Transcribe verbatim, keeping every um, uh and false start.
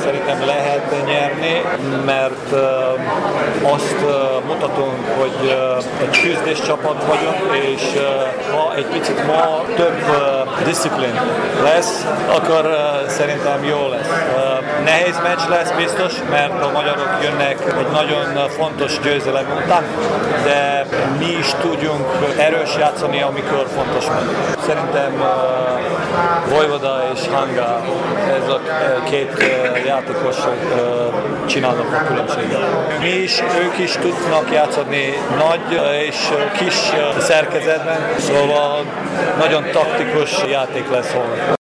szerintem lehet nyerni, mert azt mutatunk, hogy egy küzdés csapat vagyunk, és ha egy picit ma több disziplin lesz, akkor szerintem jó lesz. Nehéz meccs lesz biztos, mert a magyarok jönnek egy nagyon fontos győzelem után, de mi is tudjunk erős játszani, amikor fontos meg. Szerintem uh, Vojvoda és Hanga, ez a két uh, játékos uh, csinálnak a különbséget. Mi is, ők is tudnak játszani nagy és kis szerkezetben, szóval nagyon taktikus játék lesz holnap.